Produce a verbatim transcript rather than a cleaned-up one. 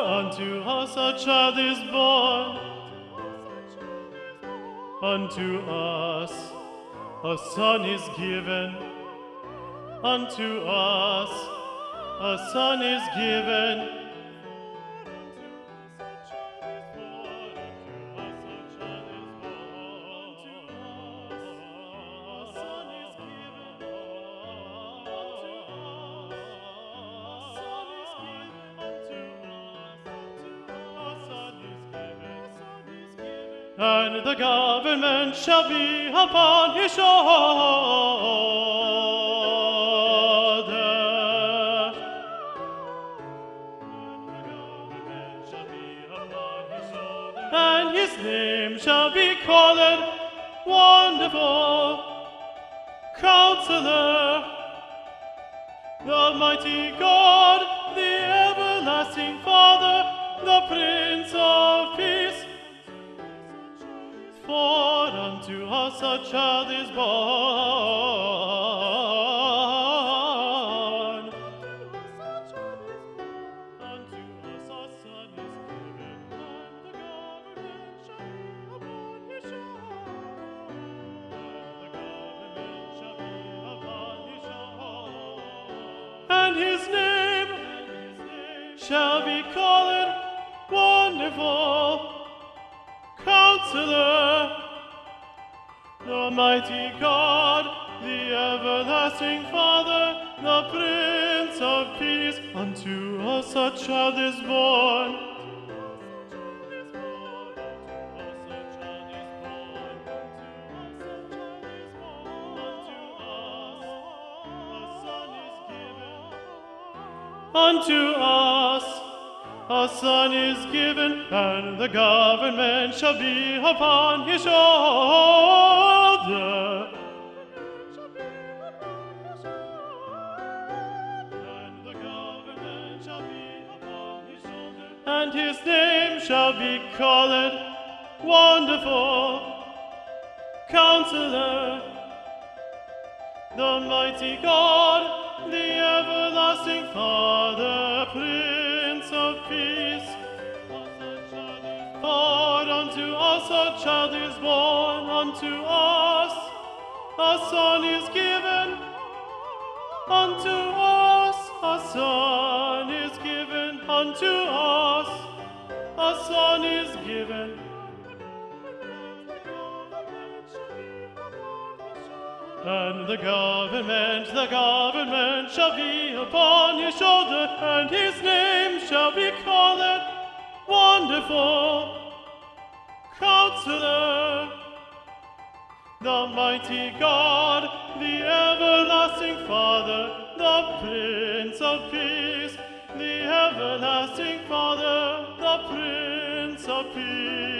unto us a child is born, unto us a son is given, unto us a son is given. And the government shall be upon his shoulder. And his name shall be called Wonderful Counselor, the Mighty God, the Everlasting Father, the Prince of Peace. For unto us a child is born, unto us a son is given, and the government shall be upon his shoulder. The government shall be upon his shoulder. And his name shall be called Wonderful Counselor, the Mighty God, the Everlasting Father, the Prince of Peace. Unto us a child is born. Unto us a son is given, and the government shall be upon his shoulder. And the government shall be upon his shoulder. And his name shall be called Wonderful Counselor, the Mighty God, the Everlasting Father, Prince of Peace. For unto us a child is born, unto us a son is given, unto us a son is given, unto us a son is given. And the government, the government shall be upon his shoulder, and his name shall be called Wonderful Counselor, the Mighty God, the Everlasting Father, the Prince of Peace, the Everlasting Father, the Prince of Peace.